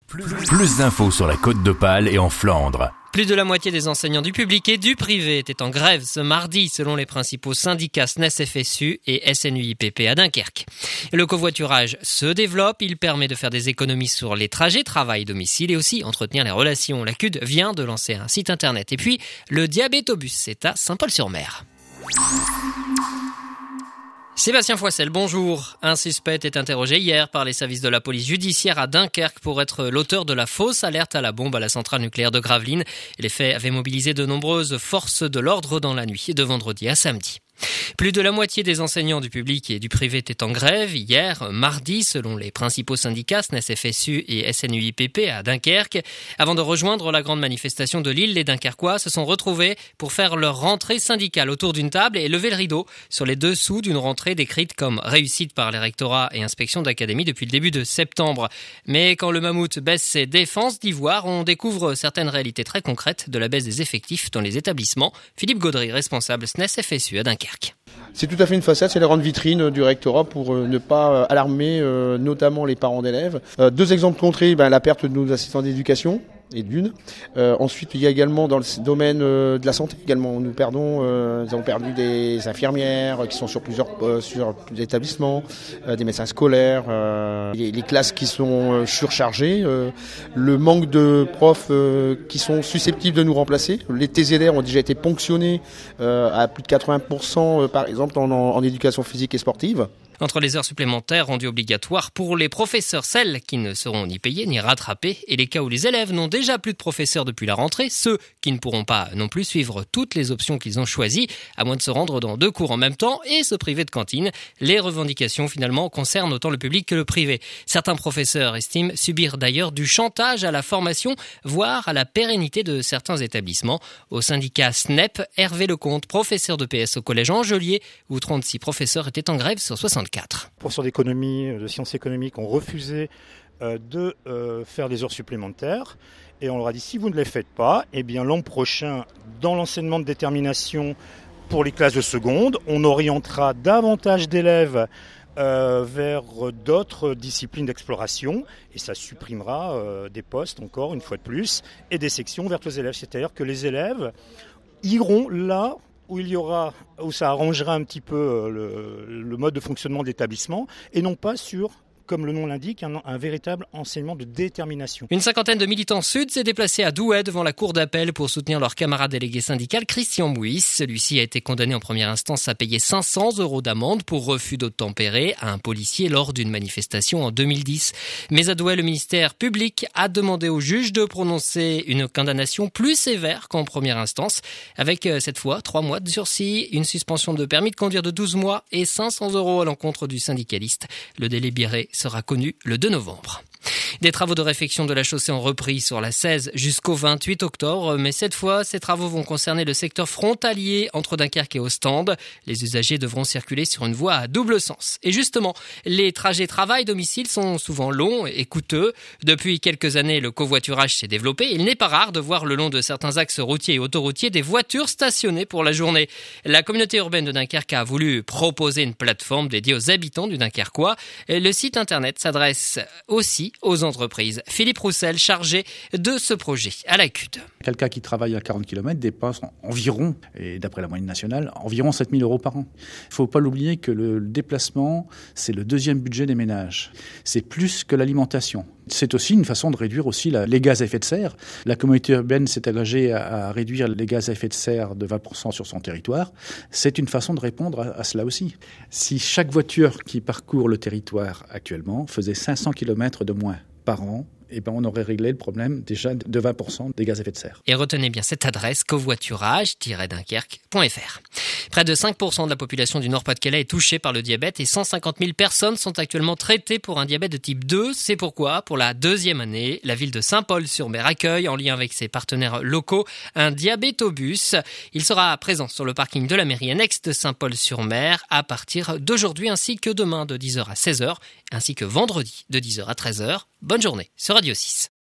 Plus d'infos sur la Côte d'Opale et en Flandre. Plus de la moitié des enseignants du public et du privé étaient en grève ce mardi, selon les principaux syndicats SNES-FSU et SNUIPP à Dunkerque. Le covoiturage se développe, il permet de faire des économies sur les trajets travail-domicile et aussi entretenir les relations. La CUD vient de lancer un site internet. Et puis, le Diabétobus, c'est à Saint-Paul-sur-Mer. Sébastien Foissel, bonjour. Un suspect est interrogé hier par les services de la police judiciaire à Dunkerque pour être l'auteur de la fausse alerte à la bombe à la centrale nucléaire de Gravelines. Les faits avaient mobilisé de nombreuses forces de l'ordre dans la nuit de vendredi à samedi. Plus de la moitié des enseignants du public et du privé étaient en grève hier, mardi, selon les principaux syndicats SNES-FSU et SNUIPP à Dunkerque. Avant de rejoindre la grande manifestation de Lille, les Dunkerquois se sont retrouvés pour faire leur rentrée syndicale autour d'une table et lever le rideau sur les dessous d'une rentrée décrite comme réussite par les rectorats et inspections d'académie depuis le début de septembre. Mais quand le mammouth baisse ses défenses d'ivoire, on découvre certaines réalités très concrètes de la baisse des effectifs dans les établissements. Philippe Gaudry, responsable SNES-FSU à Dunkerque. C'est tout à fait une façade, c'est la grande vitrine du rectorat pour ne pas alarmer notamment les parents d'élèves. Deux exemples concrets, la perte de nos assistants d'éducation et d'une. Ensuite, il y a également dans le domaine de la santé également. Nous avons perdu des infirmières qui sont sur plusieurs établissements, des médecins scolaires, les classes qui sont surchargées, le manque de profs qui sont susceptibles de nous remplacer. Les TZR ont déjà été ponctionnés à plus de 80% par exemple en éducation physique et sportive. Entre les heures supplémentaires rendues obligatoires pour les professeurs, celles qui ne seront ni payées ni rattrapées, et les cas où les élèves n'ont déjà plus de professeurs depuis la rentrée, ceux qui ne pourront pas non plus suivre toutes les options qu'ils ont choisies, à moins de se rendre dans 2 cours en même temps et se priver de cantine. Les revendications finalement concernent autant le public que le privé. Certains professeurs estiment subir d'ailleurs du chantage à la formation, voire à la pérennité de certains établissements. Au syndicat SNEP, Hervé Lecomte, professeur de PS au collège Angelier, où 36 professeurs étaient en grève sur 64. Professeurs d'économie, de sciences économiques ont refusé de faire des heures supplémentaires et on leur a dit si vous ne les faites pas, eh bien l'an prochain dans l'enseignement de détermination pour les classes de seconde, on orientera davantage d'élèves vers d'autres disciplines d'exploration et ça supprimera des postes encore une fois de plus et des sections ouvertes aux élèves, c'est-à-dire que les élèves iront là où ça arrangera un petit peu le mode de fonctionnement de l'établissement et non pas sur, comme le nom l'indique, un véritable enseignement de détermination. Une cinquantaine de militants sud s'est déplacée à Douai devant la cour d'appel pour soutenir leur camarade délégué syndical Christian Mouis. Celui-ci a été condamné en première instance à payer 500 € d'amende pour refus d'obtempérer à un policier lors d'une manifestation en 2010. Mais à Douai, le ministère public a demandé au juge de prononcer une condamnation plus sévère qu'en première instance, avec cette fois 3 mois de sursis, une suspension de permis de conduire de 12 mois et 500 € à l'encontre du syndicaliste. Le délibéré sera connu le 2 novembre. Des travaux de réfection de la chaussée ont repris sur la 16 jusqu'au 28 octobre, mais cette fois, ces travaux vont concerner le secteur frontalier entre Dunkerque et Ostende. Les usagers devront circuler sur une voie à double sens. Et justement, les trajets travail-domicile sont souvent longs et coûteux. Depuis quelques années, le covoiturage s'est développé. Il n'est pas rare de voir le long de certains axes routiers et autoroutiers des voitures stationnées pour la journée. La communauté urbaine de Dunkerque a voulu proposer une plateforme dédiée aux habitants du Dunkerquois. Le site internet s'adresse aussi aux entreprises. Philippe Roussel, chargé de ce projet à la CUD. Quelqu'un qui travaille à 40 km dépense environ, et d'après la moyenne nationale, environ 7 000 € par an. Il ne faut pas l'oublier que le déplacement, c'est le deuxième budget des ménages. C'est plus que l'alimentation. C'est aussi une façon de réduire aussi les gaz à effet de serre. La communauté urbaine s'est engagée à réduire les gaz à effet de serre de 20% sur son territoire. C'est une façon de répondre à cela aussi. Si chaque voiture qui parcourt le territoire actuellement faisait 500 km de moins par an, on aurait réglé le problème déjà de 20% des gaz à effet de serre. Et retenez bien cette adresse, covoiturage-dunkerque.fr. Près de 5% de la population du Nord-Pas-de-Calais est touchée par le diabète et 150 000 personnes sont actuellement traitées pour un diabète de type 2. C'est pourquoi, pour la 2e année, la ville de Saint-Paul-sur-Mer accueille, en lien avec ses partenaires locaux, un diabétobus. Il sera présent sur le parking de la mairie annexe de Saint-Paul-sur-Mer à partir d'aujourd'hui ainsi que demain de 10h à 16h, ainsi que vendredi de 10h à 13h. Bonne journée sur Radio 6.